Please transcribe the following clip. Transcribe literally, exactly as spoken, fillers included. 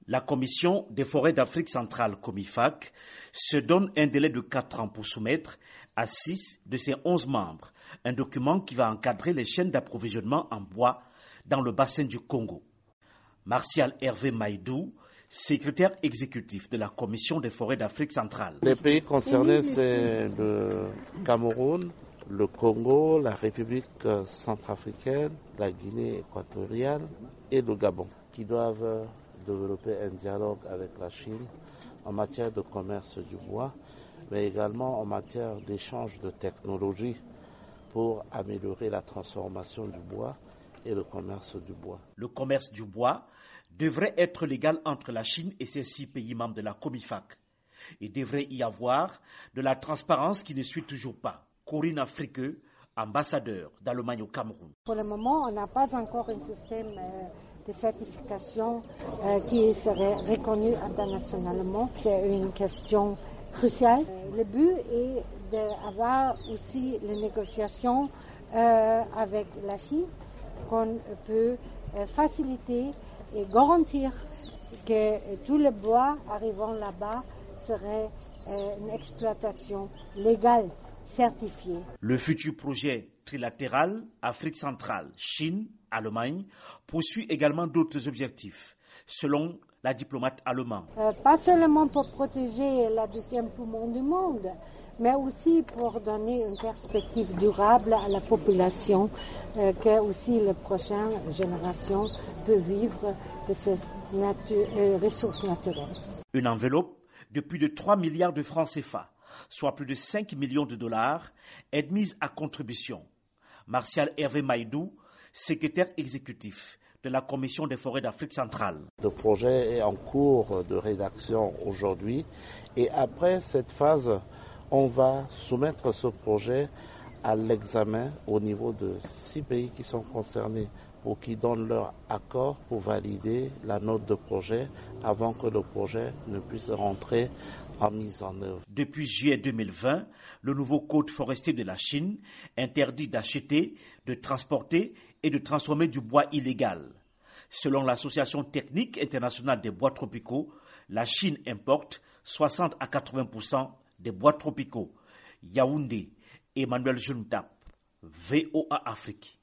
La Commission des forêts d'Afrique centrale, COMIFAC, se donne un délai de quatre ans pour soumettre à six de ses onze membres un document qui va encadrer les chaînes d'approvisionnement en bois dans le bassin du Congo. Martial Hervé Maïdou, secrétaire exécutif de la Commission des forêts d'Afrique centrale. Les pays concernés, c'est le Cameroun, le Congo, la République centrafricaine, la Guinée équatoriale et le Gabon, qui doivent développer un dialogue avec la Chine en matière de commerce du bois, mais également en matière d'échange de technologies pour améliorer la transformation du bois et le commerce du bois. Le commerce du bois devrait être légal entre la Chine et ses six pays membres de la COMIFAC. Il devrait y avoir de la transparence qui ne suit toujours pas. Corinne Afriqueux, ambassadeur d'Allemagne au Cameroun. Pour le moment, on n'a pas encore un système euh, de certification euh, qui serait reconnu internationalement. C'est une question cruciale. Le but est d'avoir aussi les négociations euh, avec la Chine qu'on peut euh, faciliter et garantir que tout le bois arrivant là-bas serait euh, une exploitation légale, certifiée. Le futur projet trilatéral Afrique centrale, Chine, Allemagne poursuit également d'autres objectifs, selon la diplomate allemande. Euh, pas seulement pour protéger la deuxième poumon du monde, mais aussi pour donner une perspective durable à la population, euh, que aussi les prochaines générations peuvent vivre de ces natu- euh, ressources naturelles. Une enveloppe de plus de trois milliards de francs C F A, soit plus de cinq millions de dollars, est mise à contribution. Martial Hervé Maïdou, secrétaire exécutif de la Commission des forêts d'Afrique centrale. Le projet est en cours de rédaction aujourd'hui et après cette phase, on va soumettre ce projet à l'examen au niveau de six pays qui sont concernés pour qu'ils donnent leur accord pour valider la note de projet avant que le projet ne puisse rentrer en mise en œuvre. Depuis juillet deux mille vingt, le nouveau code forestier de la Chine interdit d'acheter, de transporter et de transformer du bois illégal. Selon l'Association technique internationale des bois tropicaux, la Chine importe soixante à quatre-vingts pour cent des bois tropicaux. Yaoundé, Emmanuel Juntap, V O A Afrique.